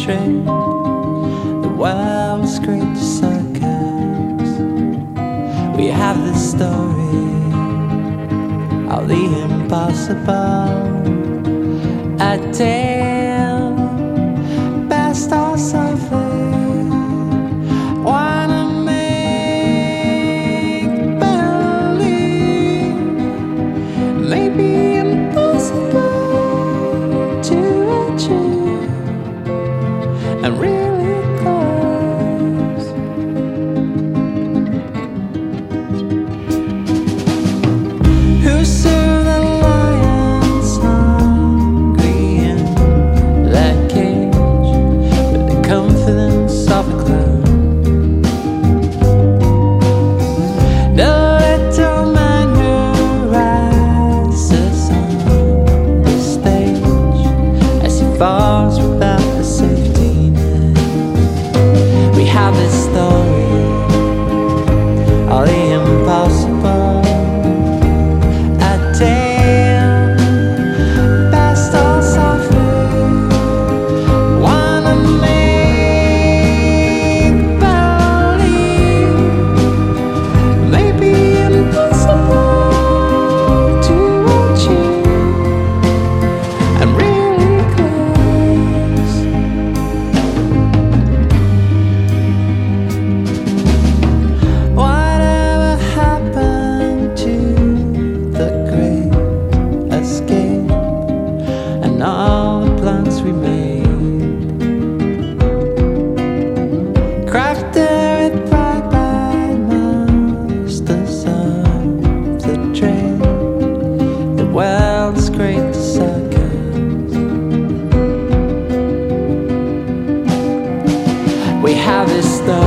train, the world's greatest circus. We have the story of the impossible, a tale best or something. Wanna make believe, maybe impossible to achieve, and really close. Who saw the lions hungry in that cage with the confidence of a clown? The little man who rises on the stage as he falls without the safety net. We have this story of the impossible, a tale best or something. Wanna make believe, maybe impossible to achieve, and really close. Whatever happened to the great escape and all the plans we made? Crafted with pride by masters of the train, the world's greatest circus. We have this story